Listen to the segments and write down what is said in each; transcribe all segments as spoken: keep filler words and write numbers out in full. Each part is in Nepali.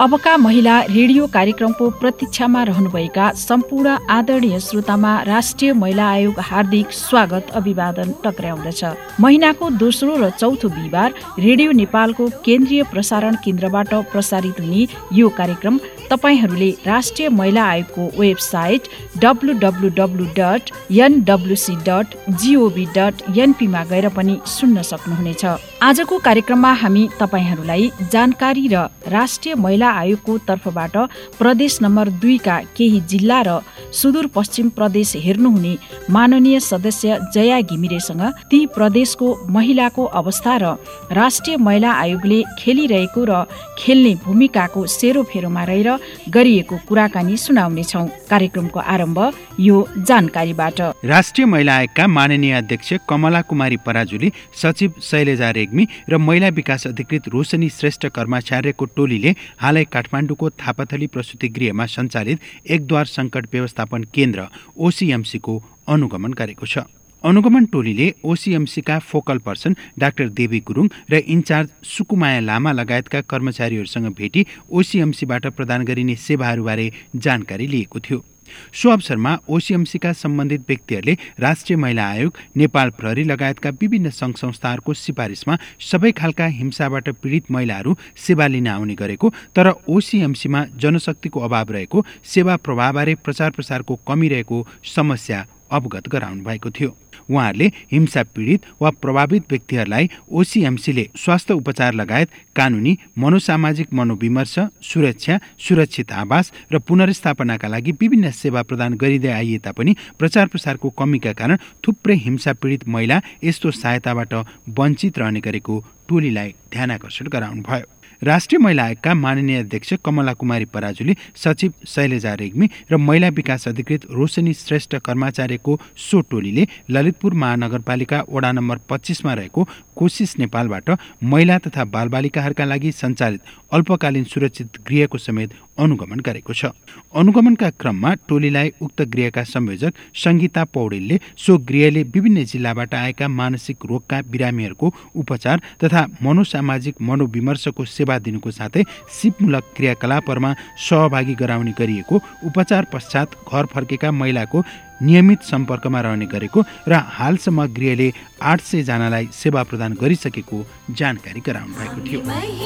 अबका महिला रेडियो कार्यक्रमको प्रतीक्षामा रहनुभएका सम्पूर्ण आदरणीय श्रोतामा राष्ट्रिय महिला आयोग हार्दिक स्वागत अभिवादन टक्राउँदछ। महिनाको दोस्रो र चौथो बिहिबार रेडियो नेपालको केन्द्रीय प्रसारण केन्द्रबाट प्रसारित हुने यो कार्यक्रम तपाईहरूले राष्ट्रिय महिला आयोगको website W W W dot NWC dot GOV dot एनपीमा गएर पनि सुन्न सक्नुहुनेछ। आजको कार्यक्रममा हामी तपाईहरूलाई जानकारी र राष्ट्रिय महिला आयोगको तर्फबाट प्रदेश नम्बर दुईका केही जिल्ला र सुदूरपश्चिम प्रदेश हेर्नुहुने माननीय सदस्य जया घिमिरेसँग ती प्रदेशको महिलाको अवस्था र राष्ट्रिय महिला आयोगले खेलिरहेको र खेल्ने भूमिकाको सेरोफेरोमा रहेर गरिएको कुराकानी सुनाउनेछौँ। कार्यक्रमको आरम्भ यो जानकारीबाट। राष्ट्रिय महिला आयोगका माननीय अध्यक्ष कमला कुमारी पराजुली, सचिव शैलजा रेग्मी र महिला विकास अधिकृत रोशनी श्रेष्ठ कर्माचार्यको टोलीले हालै काठमाडौँको थापाथली प्रसूति गृहमा सञ्चालित एकद्वार सङ्कट व्यवस्थापन केन्द्र ओसीएमसीको अनुगमन गरेको छ। अनुगमन टोलीले ओसीएमसीका focal person doctor Devi Gurung र इन्चार्ज सुकुमाया लामा लगायतका कर्मचारीहरूसँग भेटी ओसीएमसीबाट प्रदान गरिने सेवाहरूबारे जानकारी लिएको थियो। सो अवसरमा ओसीएमसीका सम्बन्धित व्यक्तिहरूले राष्ट्रिय महिला आयोग, नेपाल प्रहरी लगायतका विभिन्न सङ्घ संस्थाहरूको सिफारिसमा सबै खालका हिंसाबाट पीडित महिलाहरू सेवा लिन आउने गरेको, तर ओसीएमसीमा जनशक्तिको अभाव रहेको, सेवा प्रवाहबारे प्रचार प्रसारको कमी रहेको समस्या अवगत गराउनु भएको थियो। उहाँहरूले हिंसा पीडित वा प्रभावित व्यक्तिहरूलाई ओसीएमसीले स्वास्थ्य उपचार लगायत कानुनी, मनोसामाजिक मनोविमर्श, सुरक्षा, सुरक्षित आवास र पुनर्स्थापनाका लागि विभिन्न सेवा प्रदान गरिँदै आइए तापनि प्रचार प्रसारको कमीका कारण थुप्रै हिंसा पीडित महिला यस्तो सहायताबाट वञ्चित रहने गरेको टोलीलाई ध्यानाकर्षण गराउनु भयो। राष्ट्रिय महिला आयोगका माननीय अध्यक्ष कमला कुमारी पराजुली, सचिव शैलजा रेग्मी र महिला विकास अधिकृत रोशनी श्रेष्ठ कर्माचार्यको सो टोलीले ललितपुर महानगरपालिका वडा नम्बर पच्चीसमा रहेको कोशिश नेपालबाट महिला तथा बालबालिकाहरूका लागि सञ्चालित अल्पकालीन सुरक्षित गृहको समेत अनुगमन गरेको छ। अनुगमनका क्रममा टोलीलाई उक्त गृहका संयोजक सङ्गीता पौडेलले सो गृहले विभिन्न जिल्लाबाट आएका मानसिक रोगका बिरामीहरूको उपचार तथा मनोसामाजिक मनोविमर्शको सेवा दिनुको साथै सिपमूलक क्रियाकलापहरूमा सहभागी गराउने गरिएको, उपचार पश्चात घर फर्केका महिलाको नियमित सम्पर्कमा रहने गरेको र हालसम्म गृहले आठ सय जनालाई सेवा प्रदान गरिसकेको जानकारी गराउनु भएको थियो।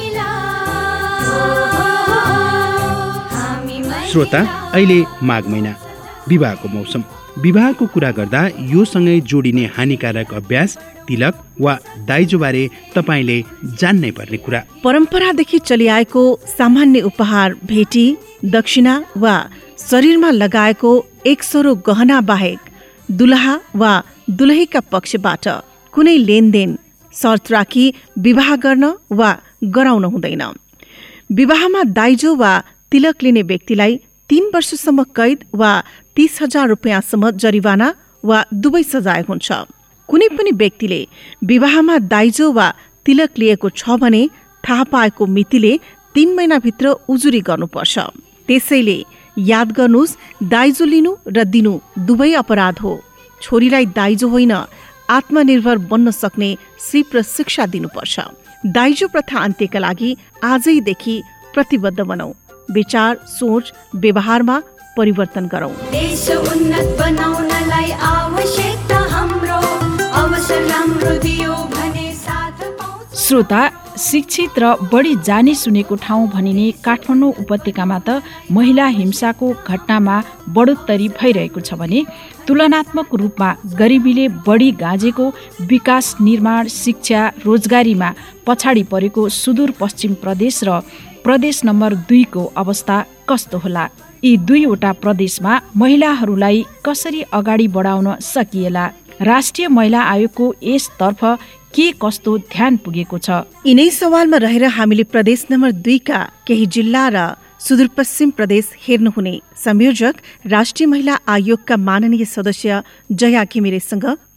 श्रोता, अहिले माघ महिना, विवाहको मौसम। विवाहको कुरा गर्दा यो सँगै जोडिने हानिकारक अभ्यास तिलक वा दाइजोबारे तपाईँले जान्नै पर्ने कुरा। परम्परादेखि चलिआएको सामान्य उपहार, भेटी, दक्षिणा वा शरीरमा लगाएको एक सरो गहना बाहेक दुलहा वा दुलहीका पक्षबाट कुनै लेनदेन शर्त राखी विवाह गर्न वा गराउन हुँदैन। विवाहमा दाइजो वा तिलक लिने व्यक्तिलाई तीन वर्षसम्म कैद वा तीस हजार रुपियाँसम्म जरिवाना वा दुवै सजाय हुन्छ। कुनै पनि व्यक्तिले विवाहमा दाइजो वा तिलक लिएको छ भने थाहा पाएको मितिले तीन महिनाभित्र उजुरी गर्नुपर्छ। त्यसैले याद गर्नुहोस्, दाइजो लिनु र दिनु दुवै अपराध हो। छोरीलाई दाइजो होइन, आत्मनिर्भर बन्न सक्ने सिप र शिक्षा दिनुपर्छ। दाइजो प्रथा अन्त्यका लागि आजैदेखि प्रतिबद्ध बनौं। विचार, सोच, व्यवहारमा परिवर्तन गरौं। देश उन्नत बनाउनलाई आवश्यकता हाम्रो अवसर राम्रो दियो भने साथ पाउँछ। श्रोता, शिक्षित र बढी जाने सुनेको ठाउँ भनिने काठमाडौँ उपत्यकामा त महिला हिंसाको घटनामा बढोत्तरी भइरहेको छ भने तुलनात्मक रूपमा गरिबीले बढी गाँजेको विकास, निर्माण, शिक्षा, रोजगारीमा पछाडि परेको सुदूरपश्चिम प्रदेश र प्रदेश नम्बर दुईको अवस्था कस्तो होला? यी दुईवटा प्रदेशमा महिलाहरूलाई कसरी अगाडि बढाउन सकिएला? राष्ट्रिय महिला आयोगको यसतर्फ के कस्तो ध्यान पुगेको छ? यिनै सवालमा रहेर हामीले प्रदेश नम्बर दुईका केही जिल्ला र सुदूरपश्चिम प्रदेश हेर्नुहुने संयोजक राष्ट्रिय महिला आयोगका माननीय सदस्य जया घिमिरेसँग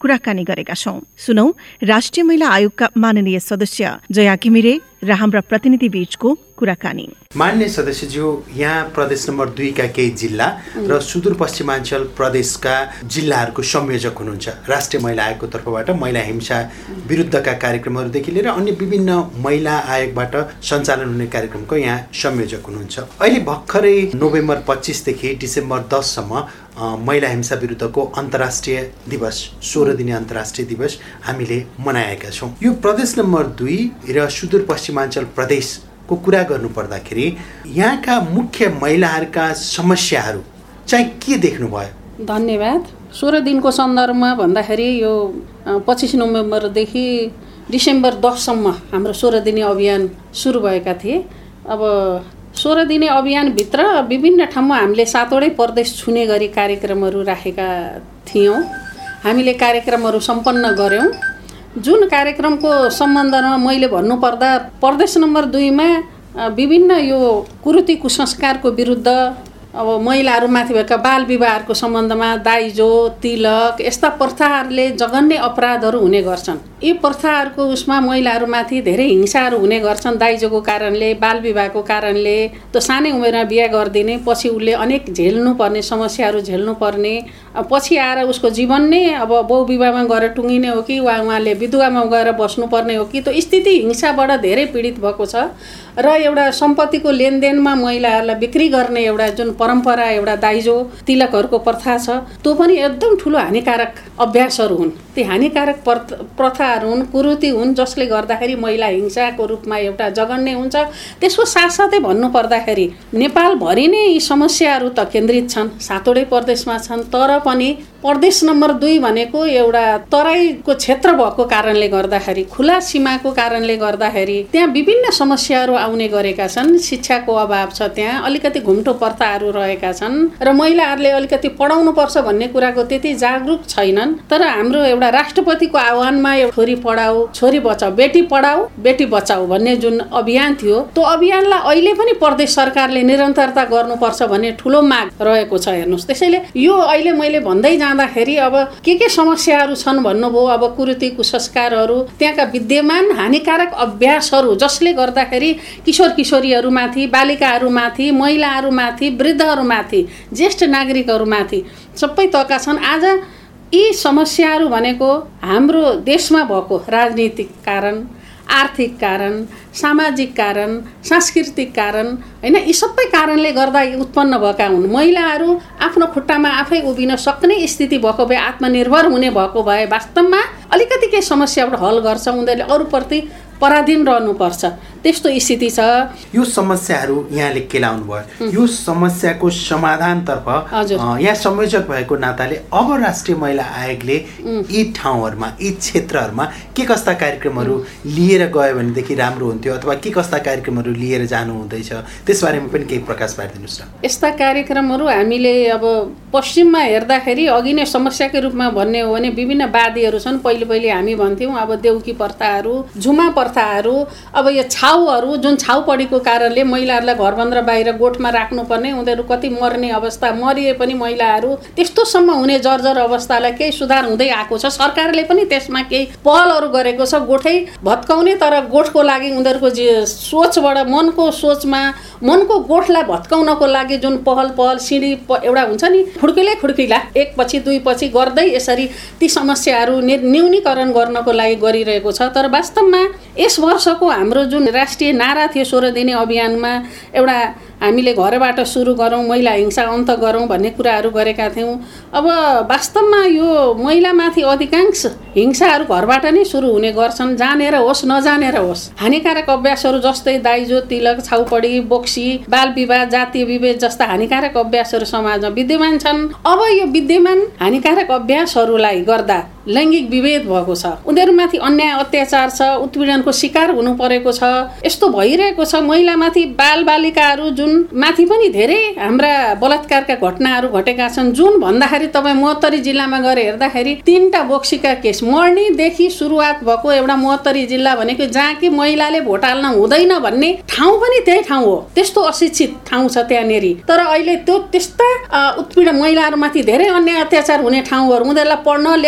कुराकानी गरेका छौं। सुनौ राष्ट्रिय महिला आयोगका माननीय सदस्य जया घिमिरे र हाम्रा प्रतिनिधि बीचको कुराकानी। मान्य सदस्यज्यू, यहाँ प्रदेश नम्बर दुईका केही जिल्ला र सुदूरपश्चिमाञ्चल प्रदेशका जिल्लाहरूको संयोजक हुनुहुन्छ। राष्ट्रिय महिला आयोगको तर्फबाट महिला हिंसा विरुद्धका कार्यक्रमहरूदेखि लिएर अन्य विभिन्न महिला आयोगबाट सञ्चालन हुने कार्यक्रमको यहाँ संयोजक हुनुहुन्छ। अहिले भर्खरै नोभेम्बर पच्चिसदेखि डिसेम्बर दससम्म महिला हिंसा विरुद्धको अन्तर्राष्ट्रिय दिवस, सोह्र दिने अन्तर्राष्ट्रिय दिवस हामीले मनाएका छौँ। यो प्रदेश नम्बर दुई र सुदूरपश्चिमाञ्चल प्रदेशको कुरा गर्नुपर्दाखेरि यहाँका मुख्य महिलाहरूका समस्याहरू चाहिँ के देख्नुभयो? धन्यवाद। सोह्र दिनको सन्दर्भमा भन्दाखेरि यो पच्चिस नोभेम्बरदेखि डिसेम्बर दससम्म हाम्रो सोह्र दिने अभियान सुरु भएका थिए। अब सोह्र दिने अभियानभित्र विभिन्न ठाउँमा हामीले सातवटै प्रदेश छुने गरी कार्यक्रमहरू राखेका थियौँ। हामीले कार्यक्रमहरू सम्पन्न गऱ्यौँ। जुन कार्यक्रमको सम्बन्धमा मैले भन्नुपर्दा प्रदेश नम्बर दुईमा विभिन्न यो कुरीति कुसंस्कारको विरुद्ध, अब महिलाहरूमाथि भएका बाल विवाहको सम्बन्धमा दाइजो, तिलक यस्ता प्रथाहरूले जघन्य अपराधहरू हुने गर्छन्। यी प्रथाहरूको उसमा महिलाहरूमाथि धेरै हिंसाहरू हुने गर्छन्। दाइजोको कारणले, बाल विवाहको कारणले, त्यो सानै उमेरमा बिहा गरिदिने, पछि उसले अनेक झेल्नुपर्ने समस्याहरू झेल्नुपर्ने, पछि आएर उसको जीवन नै अब बहुविवाहमा गएर टुङ्गिने हो कि वा उहाँले विधवामा गएर बस्नुपर्ने हो कि, त्यो स्थिति हिंसाबाट धेरै पीडित भएको छ। र एउटा सम्पत्तिको लेनदेनमा महिलाहरूलाई बिक्री गर्ने एउटा जुन परम्परा, एउटा दाइजो तिलकहरूको प्रथा छ, त्यो पनि एकदम ठुलो हानिकारक अभ्यासहरू हुन्। ती हानिकारक प्रथाहरू हुन्, कुरीति हुन्, जसले गर्दाखेरि महिला हिंसाको रूपमा एउटा जघन्य हुन्छ। त्यसको साथसाथै भन्नुपर्दाखेरि नेपालभरि नै यी समस्याहरू त केन्द्रित छन्, सातवटै प्रदेशमा छन्। तर पनि प्रदेश नम्बर दुई भनेको एउटा तराईको क्षेत्र भएको कारणले गर्दाखेरि, खुला सीमाको कारणले गर्दाखेरि त्यहाँ विभिन्न समस्याहरू आउने गरेका छन्। शिक्षाको अभाव छ, त्यहाँ अलिकति घुम्टो प्रथाहरू रहेका छन् र महिलाहरूले अलिकति पढाउनुपर्छ भन्ने कुराको त्यति जागरुक छैनन्। तर हाम्रो एउटा राष्ट्रपतिको आह्वानमा छोरी पढाऊ छोरी बचाऊ, बेटी पढाऊ बेटी बचाऊ भन्ने जुन अभियान थियो, त्यो अभियानलाई अहिले पनि प्रदेश सरकारले निरन्तरता गर्नुपर्छ भन्ने ठुलो माग रहेको छ। हेर्नुहोस्, त्यसैले यो अहिले मैले भन्दै जाँदाखेरि अब के के समस्याहरू छन् भन्नुभयो। अब कुरीति कुसंस्कारहरू, त्यहाँका विद्यमान हानिकारक अभ्यासहरू जसले गर्दाखेरि किशोर किशोरीहरूमाथि, बालिकाहरूमाथि, महिलाहरूमाथि, वृद्धहरूमाथि, ज्येष्ठ नागरिकहरूमाथि सबै तहका छन्। आज यी समस्याहरू भनेको हाम्रो देशमा भएको राजनीतिक कारण, आर्थिक कारण, सामाजिक कारण, सांस्कृतिक कारण हैन, यी सबै कारणले गर्दा उत्पन्न भएका हुन्। महिलाहरू आफ्नो खुट्टामा आफै उभिन सक्ने स्थिति भएको भए, आत्मनिर्भर हुने भएको भए वास्तवमा अलिकति केही समस्याबाट हल गर्छ। उनीहरूले अरूप्रति पराधीन रहनुपर्छ, त्यस्तो स्थिति छ। यो समस्याहरू यहाँले केलाउनु भयो, यो समस्याको समाधानतर्फ यहाँ संयोजक भएको नाताले अब राष्ट्रिय महिला आयोगले यी ठाउँहरूमा, यी क्षेत्रहरूमा के कस्ता कार्यक्रमहरू लिएर गयो भनेदेखि राम्रो हुन्थ्यो, अथवा के कस्ता कार्यक्रमहरू लिएर जानु हुँदैछ, त्यसबारेमा पनि केही प्रकाश पारिदिनुहोस् न। यस्ता कार्यक्रमहरू हामीले अब पश्चिममा हेर्दाखेरि अघि नै समस्याकै रूपमा भन्ने हो भने विभिन्न वादीहरू छन्। पहिले पहिले हामी भन्थ्यौँ अब देउकी प्रथाहरू, झुमा प्रथाहरू, अब यो छाउहरू, जुन छाउपडीको कारणले महिलाहरूलाई घरबन्द बाहिर गोठमा राख्नुपर्ने, उनीहरू कति मर्ने अवस्था, मरिए पनि महिलाहरू त्यस्तोसम्म हुने जर्जर अवस्थालाई केही सुधार हुँदै आएको छ। सरकारले पनि त्यसमा केही पहलहरू गरेको छ, गोठै भत्काउने, तर गोठको लागि उनीहरूको सोचबाट, मनको सोचमा, मनको गोठलाई भत्काउनको लागि जुन पहल पहल सिँढी एउटा हुन्छ नि, खुड्किलै खुड्किला एक पछि दुई पछि गर्दै यसरी ती समस्याहरू न्यूनीकरण गर्नको लागि गरिरहेको छ। तर वास्तवमा यस वर्षको हाम्रो जुन राष्ट्रिय नारा थियो सोह्र दिने अभियानमा, एउटा हामीले घरबाट सुरु गरौँ, महिला हिंसा अन्त गरौँ भन्ने कुराहरू गरेका थियौँ। अब वास्तवमा यो महिलामाथि अधिकांश हिंसाहरू घरबाट नै सुरु हुने गर्छन्, जानेर होस् नजानेर होस्। हानिकारक अभ्यासहरू जस्तै दाइजो, तिलक, छाउपडी, बोक्सी, बाल विवाह, जातीय विभेद जस्ता हानिकारक अभ्यासहरू समाजमा विद्यमान छन्। अब यो विद्यमान हानिकारक अभ्यासहरूलाई गर्दा लैङ्गिक विभेद भएको छ, उनीहरूमाथि अन्याय अत्याचार छ, उत्पीडनको शिकार हुनु परेको छ, यस्तो भइरहेको छ। महिलामाथि बाल बालिकाहरू जुन माथि पनि धेरै हाम्रा बलात्कारका घटनाहरू घटेका छन्, जुन भन्दाखेरि तपाईँ महोत्तरी जिल्लामा गएर हेर्दाखेरि तीनटा बोक्सीका केस मर्नीदेखि सुरुवात भएको एउटा महोत्तरी जिल्ला भनेको जहाँ कि महिलाले भोट हाल्न हुँदैन भन्ने ठाउँ पनि त्यही ठाउँ हो। त्यस्तो अशिक्षित ठाउँ छ त्यहाँनेरि। तर अहिले त्यो त्यस्ता उत्पीडन महिलाहरूमाथि धेरै अन्याय अत्याचार हुने ठाउँहरू, उनीहरूलाई पढ्न लेख्न हरेक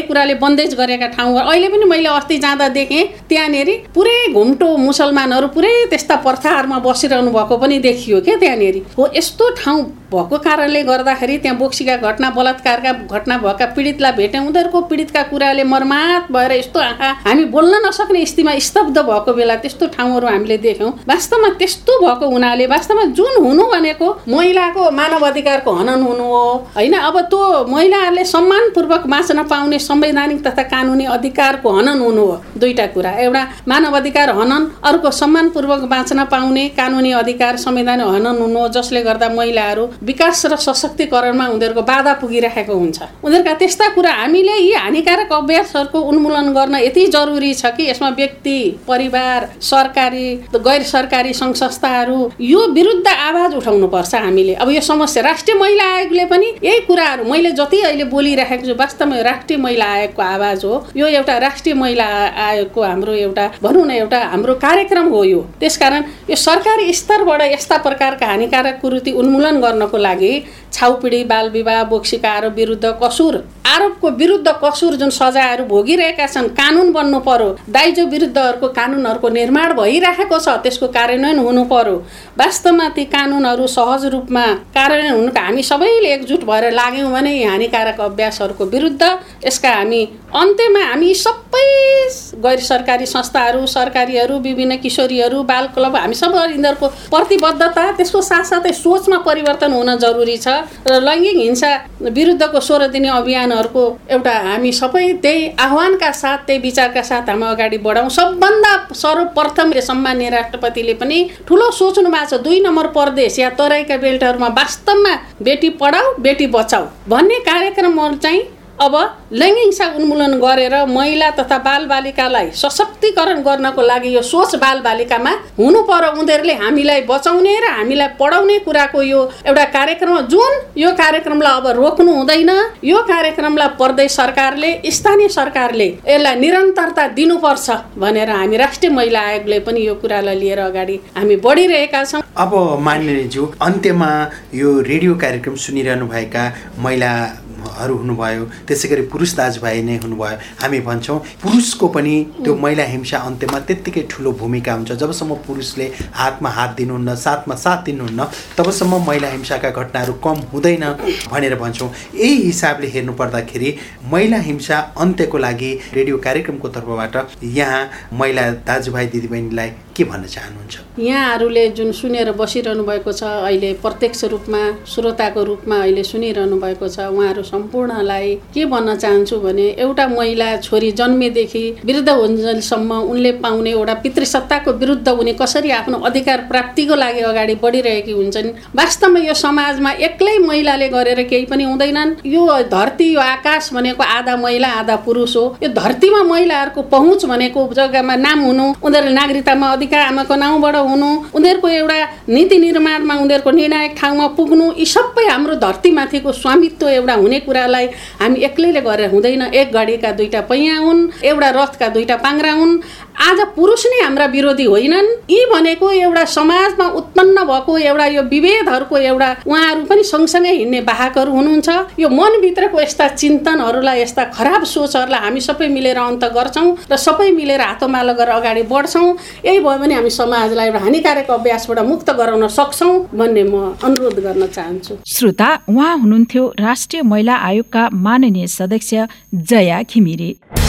कुराले बन्देज गरेका ठाउँ अहिले पनि मैले अस्ति जाँदा देखेँ त्यहाँनिर पुरै घुम्टो मुसलमानहरू पुरै त्यस्ता प्रथाहरूमा बसिरहनु भएको पनि देखियो क्या त्यहाँनिर हो। यस्तो ठाउँ भएको कारणले गर्दाखेरि त्यहाँ बोक्सीका घटना बलात्कारका घटना भएका पीडितलाई भेट्यौँ, उनीहरूको पीडितका कुराले मर्मात भएर यस्तो आँखा हामी बोल्न नसक्ने स्थितिमा स्तब्ध भएको बेला त्यस्तो ठाउँहरू हामीले देख्यौँ। वास्तवमा त्यस्तो भएको हुनाले वास्तवमा जुन हुनु भनेको महिलाको मानव अधिकारको हनन हुनु हो होइन। अब त्यो महिलाहरूले सम्मानपूर्वक बाँच्न पाउने संवैधानिक तथा कानुनी अधिकारको हनन हुनु हो। दुईटा कुरा, एउटा मानव अधिकार हनन, अर्को सम्मानपूर्वक बाँच्न पाउने कानुनी अधिकार संवैधानिक हनन हुनु हो, जसले गर्दा महिलाहरू विकास र सशक्तिकरणमा उनीहरूको बाधा पुगिरहेको हुन्छ। उनीहरूका त्यस्ता कुरा हामीले यी हानिकारक अभ्यासहरूको उन्मूलन गर्न यति जरुरी छ कि यसमा व्यक्ति, परिवार, सरकारी, गैर सरकारी सङ्घ संस्थाहरू यो विरुद्ध आवाज उठाउनु पर्छ हामीले। अब यो समस्या राष्ट्रिय महिला आयोगले पनि यही कुराहरू मैले जति अहिले बोलिरहेको छु वास्तवमा राष्ट्रिय महिला आयोगको आवाज हो। यो एउटा राष्ट्रिय महिला आयोगको हाम्रो एउटा भनौँ न एउटा हाम्रो कार्यक्रम हो यो। त्यसकारण यो सरकारी स्तरबाट यस्ता प्रकारका हानिकारक कुरीति उन्मूलन गर्नको लागि छाउपिडी, बाल विवाह, बोक्सीका आरोप विरुद्ध कसुर आरोपको विरुद्ध कसुर जुन सजायहरू भोगिरहेका छन् कानुन बन्नु पर्यो। दाइजो विरुद्धहरूको कानुनहरूको निर्माण भइरहेको छ, त्यसको कार्यान्वयन हुनु पर्यो। वास्तवमा ती कानुनहरू सहज रूपमा कार्यान्वयन हुनुका हामी सबैले एकजुट भएर लाग्यौँ भने यी हानिकारक अभ्यासहरूको विरुद्ध यसका हामी अन्त्यमा हामी सबै गैर सरकारी संस्थाहरू, सरकारीहरू, विभिन्न किशोरीहरू, बाल क्लब हामी सबै यिनीहरूको प्रतिबद्धता त्यसको साथसाथै सोचमा परिवर्तन हुन जरुरी छ र लैङ्गिक हिंसा विरुद्धको सोह्र दिने अभियानहरूको एउटा हामी सबै त्यही आह्वानका साथ त्यही विचारका साथ हामी अगाडि बढाउँ। सबभन्दा सर्वप्रथम सम्माननीय राष्ट्रपतिले पनि ठुलो सोच्नु भएको छ दुई नम्बर प्रदेश या तराईका बेल्टहरूमा वास्तवमा बेटी पढाऊ बेटी बचाऊ भन्ने कार्यक्रमहरू चाहिँ अब लैङ्गिक हिंसा उन्मूलन गरेर महिला तथा बालबालिकालाई सशक्तिकरण गर्नको लागि यो सोच बालबालिकामा हुनु पर्यो। उनीहरूले हामीलाई बचाउने र हामीलाई पढाउने कुराको यो एउटा कार्यक्रम जुन यो कार्यक्रमलाई अब रोक्नु हुँदैन। यो कार्यक्रमलाई प्रदेश सरकारले, स्थानीय सरकारले यसलाई निरन्तरता दिनुपर्छ भनेर हामी राष्ट्रिय महिला आयोगले पनि यो कुरालाई लिएर अगाडि हामी बढिरहेका छौँ। अब माननीयज्यू, अन्त्यमा यो रेडियो कार्यक्रम सुनिरहनु भएका महिला हरू हुनुभयो, त्यसै गरी पुरुष दाजुभाइ नै हुनुभयो। हामी भन्छौँ पुरुषको पनि त्यो महिला हिंसा अन्त्यमा त्यत्तिकै ठुलो भूमिका हुन्छ। जबसम्म पुरुषले हातमा हात दिनुहुन्न, साथमा साथ दिनुहुन्न, तबसम्म महिला हिंसाका घटनाहरू कम हुँदैन भनेर भन्छौँ। यही हिसाबले हेर्नु पर्दाखेरि महिला हिंसा अन्त्यको लागि रेडियो कार्यक्रमको तर्फबाट यहाँ महिला दाजुभाइ दिदीबहिनीलाई के भन्न चाहनुहुन्छ? यहाँहरूले जुन सुनेर बसिरहनु भएको छ, अहिले प्रत्यक्ष रूपमा श्रोताको रूपमा अहिले सुनिरहनु भएको छ, उहाँहरू सम्पूर्णलाई के भन्न चाहन्छु भने एउटा महिला छोरी जन्मेदेखि वृद्ध हुन्जेलसम्म उनले पाउने एउटा पितृसत्ताको विरुद्ध उनी कसरी आफ्नो अधिकार प्राप्तिको लागि अगाडि बढिरहेकी हुन्छन्। वास्तवमा यो समाजमा एक्लै महिलाले गरेर केही पनि हुँदैनन्। यो धरती, यो आकाश भनेको आधा महिला आधा पुरुष हो। यो धरतीमा महिलाहरूको पहुँच भनेको जग्गामा नाम हुनु, उनीहरूले नागरिकतामा अधिकार आमाको नाउँबाट हुनु, उनीहरूको एउटा नीति निर्माणमा उनीहरूको निर्णायक ठाउँमा पुग्नु, यी सबै हाम्रो धरतीमाथिको स्वामित्व एउटा हुने कुरालाई हामी एक्लैले गरेर हुँदैन। एक घडीका दुईटा पैया हुन्, एउटा रथका दुईटा पाङ्ग्रा हुन्। आज पुरुष नै हाम्रा विरोधी होइनन्। यी भनेको एउटा समाजमा उत्पन्न भएको एउटा यो विभेदहरूको एउटा उहाँहरू पनि सँगसँगै हिँड्ने वाहकहरू हुनुहुन्छ। यो मनभित्रको यस्ता चिन्तनहरूलाई, यस्ता खराब सोचहरूलाई हामी सबै मिलेर अन्त गर्छौँ र सबै मिलेर हातोमालो गरेर अगाडि बढ्छौँ। यही भयो भने हामी समाजलाई एउटा हानिकारक अभ्यासबाट मुक्त गराउन सक्छौँ भन्ने म अनुरोध गर्न चाहन्छु। श्रोता, उहाँ हुनुहुन्थ्यो राष्ट्रिय महिला आयोगका माननीय सदस्य जया घिमिरे।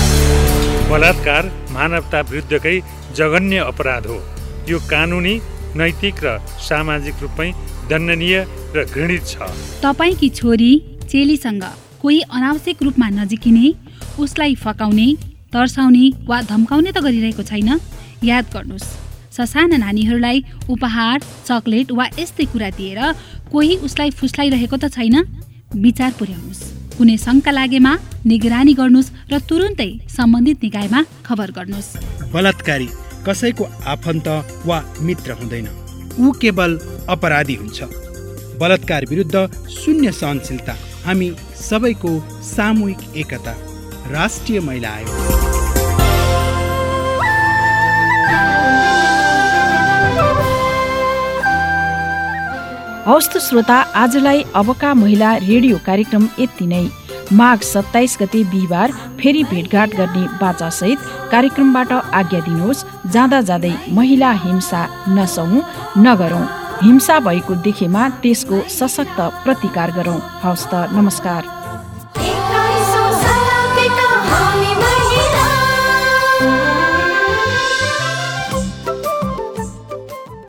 बलात्कार मानवता विरुद्धकै जघन्य अपराध हो। यो कानुनी, नैतिक र सामाजिक रूपमै दण्डनीय र घृणित छ। तपाईकी छोरी चेलीसँग कोही अनावश्यक रूपमा नजिकिने, उसलाई फकाउने, तर्साउने वा धम्काउने त गरिरहेको छैन? याद गर्नुहोस्, ससाना नानीहरूलाई उपहार, चकलेट वा यस्तै कुरा दिएर कोही उसलाई फुस्लाइरहेको त छैन? विचार पुर्याउनुहोस्। कुनै शङ्का लागेमा निगरानी गर्नुहोस् र तुरुन्तै सम्बन्धित निकायमा खबर गर्नुहोस्। बलात्कारी कसैको आफन्त वा मित्र हुँदैन, ऊ केवल अपराधी हुन्छ। बलात्कार विरुद्ध शून्य सहनशीलता, हामी सबैको सामूहिक एकता। राष्ट्रिय महिला आयोग। हवस् त श्रोता, आजलाई अबका महिला रेडियो कार्यक्रम यति नै। माघ सत्ताइस गते बिहिबार फेरि भेटघाट गर्ने बाचासहित कार्यक्रमबाट आज्ञा दिनुहोस्। जाँदा जाँदै महिला हिंसा नसहौं, नगरौं। हिंसा भएको देखेमा त्यसको सशक्त प्रतिकार गरौं। हवस् त, नमस्कार।